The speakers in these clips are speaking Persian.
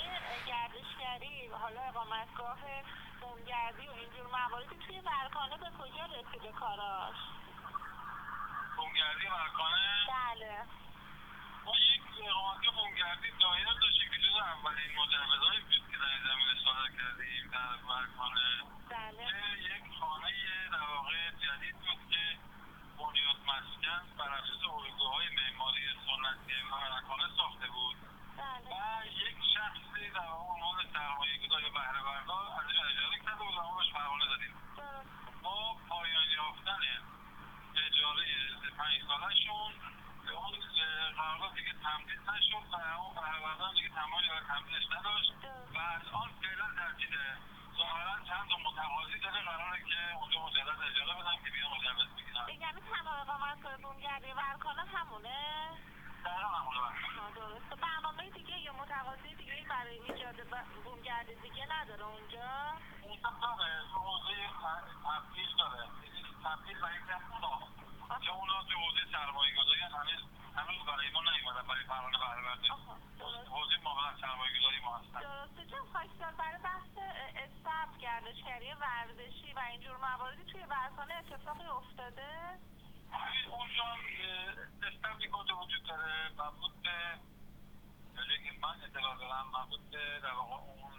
گردشگری حالا اقامتگاه بومگردی و اینجور مواردی توی ورکانه به کجا رسیده کاراش؟ بومگردی ورکانه؟ بله. ما یک اقامتگاه بومگردی دایر داشتیم که جز اولین مجوزهایی بود که در این زمینه صادر کردیم در ورکانه. بله. یک خانه در واقع جدید بود که بنیاد مسکن بر اساس الگوهای معماری سنتی ورکانه ساخته بود. بله. و یک شخصی در واقع عنوان سرمایه‌گذار یا بهره بردار از این اجاره کرده بود و ما بهش پروانه دادیم. ما پایان یافتن اجاره 5 ساله‌شون اون قرارداد دیگه تمدید نشد و اون بهره بردار دیگه تمایلی برای تمدیدش نداشت و الان فعلا تعطیله. ظاهرا چند تا متقاضی داره قراره که اونجا مجدد اجاره بدن که بیان مجوز بگیرن. یعنی تنها اقامتگاه بومگردی ورکانه همونه؟ دقیقا همونه بله. درسته. برنامه دیگه یا متقاضی دیگه برای ایجاد بومگردی دیگه نداره اونجا؟ اونجا داره حوزه تبدیل داره. تبدیل و یک دفعه که اونا تو حوزه سرمایه‌گذاری هنوز برای ما نیومدن برای پروانه بهره برداری. حوزه معاملات سرمایه‌گذاری ما هستن. درسته. چون خواستار برای بحث استبل گردشگری ورزشی و اینجور مواردی توی ورکانه اتفاقی افتاده؟ اونجا استبلی که اونجا وجود داره مربوط به من اطلاع دارم مربوط به در واقع اون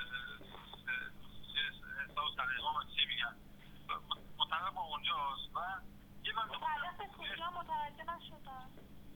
حساب سرقام چی میگن متعلق با اونجاست و یه بنده متعلق به کجا متوجه نشدم؟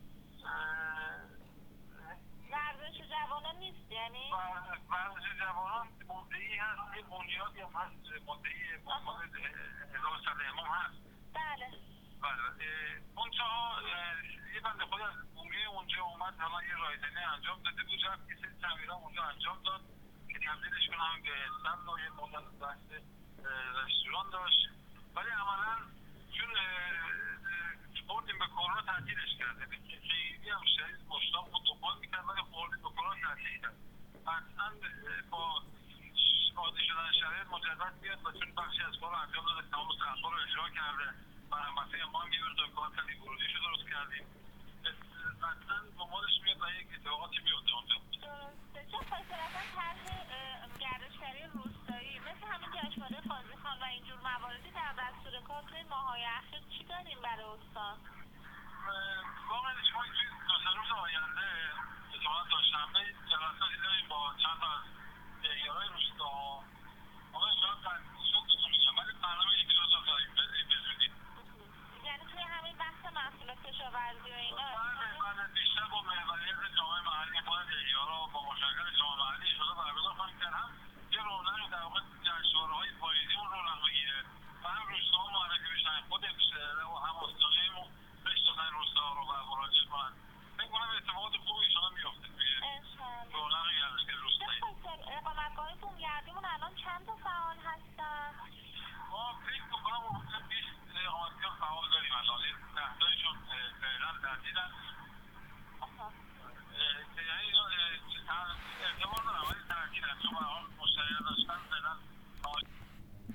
ورزش جوانان نیست یعنی؟ ورزش جوانان مدعی هست یه بنیادی هم هست مدعی حساب سرقام هست. بله. بله. اونجا یه بنده خدا از بومی اونجا اومد حالا یه رایزنی انجام داده بود رفت یه سری تعمیرها اونجا انجام داد که تبدیلش کنم به استبل و یه مدت بحث رستوران داشت ولی عملا چون خوردیم به کرونا تعطیلش کرده خیلی هم شدید مشتاق بود دنبال میکرد ولی خوردیم به کرونا تعطیل کرد. قطعا با عادی شدن شرایط مجدد بیاد و چون بخشی از کار انجام داده تمام سرخور رو اجرا کرده و همسه ما هم یه مقدار کار کردیم ورودیشو درست کردیم قطعا دنبالش میاد و یک اتفاقاتی میفته اونجا. درسته. چون خاصیتا طرح گردشگری روستایی مثل همین جشنواره قاضیخان و اینجور مواردی در دستور کار توی ماه‌های اخیر چی داریم برای استان؟ واقعا شما توی 2 روز آینده اتفاقا تا شنبه جلساتی داریم با چند تا از دیارای روستاها حالا انشاءالله شد میگم ولی برنامه 1-2 روز داریم به زودی. یعنی توی همین بحث محصولات کشاورزی و اینا بله بیشتر با محوریت جامعه محلی خود دیارا با مشارکت جامعه محلی انشاءالله برگزار خواهیم کرد هم یه رونق در واقع جشنواره‌های پاییزی اون رونق بگیره و هم روستاها معرفی بشن خود و هم استانیمون بشناسن روستاها رو و مراجعه کنن. فکر کنم اتفاقات خوبی انشاءالله میفته توی رونق گردشگری روستایی. اقامتگاه بومگردیمون الان چند تا فعال هستن؟ ما فکر می‌کنم حدود 20 اقامتگاه فعال داریم الان 10 تایشون فعلا تعطیلن